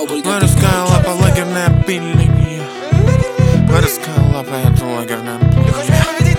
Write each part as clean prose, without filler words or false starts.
Воровская лапа, лагерное пиление. Воровская лапа, это лагерное пиление.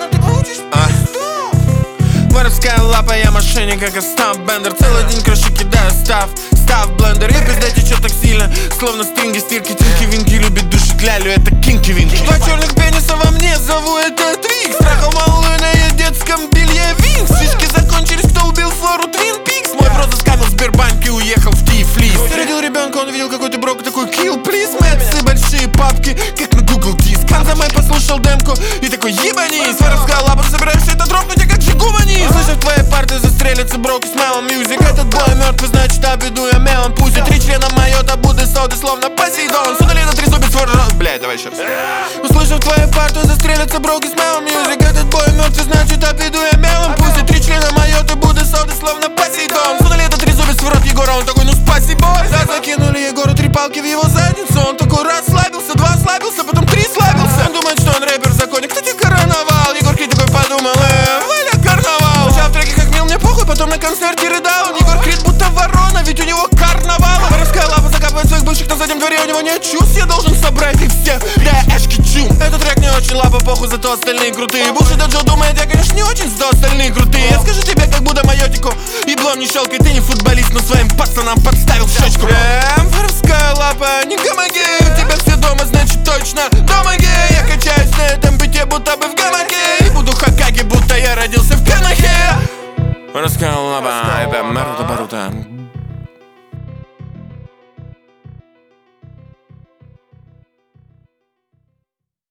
Воровская лапа, я мошенник, как и стамп-бендер. Целый день крыши кидаю став блендер. И пизда течет так сильно, словно стринги, стирки, тинки-винки. Любит душить лялю, это кинки-винки. Два черных пениса во мне, зову это Твикс. Трахал малую на ее детском белье Винкс. Фишки закончились, кто убил Флору Твин Пикс. Мой бро заскамил в Сбербанке и уехал в Киев-Лиз. Родил ребенка, он видел какой-то брок, такой kill, please. Мэтсы, большие папки, как на Google Диск. Канза мой послушал демку и такой ебанись. Воровская лапа, ты собираешься это дропнуть, я как жигумани. Слышав твоей парты застрелятся брок с мелом мьюзик. Этот бой мертвый, значит обиду я мелом. Пусть и 3 члена майота, Будды, соды, словно Посейдон. Судали на 3 зубец вооружен. Блядь, давай еще раз. Услышав твоей парты застрелятся брок с мелом мьюзик. Этот бой мертвый, значит обиду я мелом. Пусть и 3 члена майоты, Будды, соды, словно Посейдон. Судали на 3 зубец в рот Егора, он такой, ну спасибо. Да, закинули Егору 3 палки в его задницу. Он такой расслабился, 2 слабился, потом 3 слабился. Он думает, что он рэпер в законе. Кстати, карнавал. Егор Крид такой подумал, Валя, карнавал. Сначала в треке как мил, мне похуй, потом на концерте рыдал. Егор Крид будто ворона, ведь у него карнавал. Воровская лапа закапывает своих бывших на заднем дворе. У него нет чувств, я должен собрать их всех. Да, я Эшки Чум. Этот трек не очень лапа, похуй, зато остальные крутые. Буши Доджо думает, я, конечно, не очень, зато остальные крутые. Я скажу тебе, как будто майотику еблом не щелкай. Ты не футболист, но своим пацанам подставил щечку. Воровская лапа, не гомогей. У тебя все дома, значит точно дома гей. Я качаюсь на этом бите, будто бы в гамаке.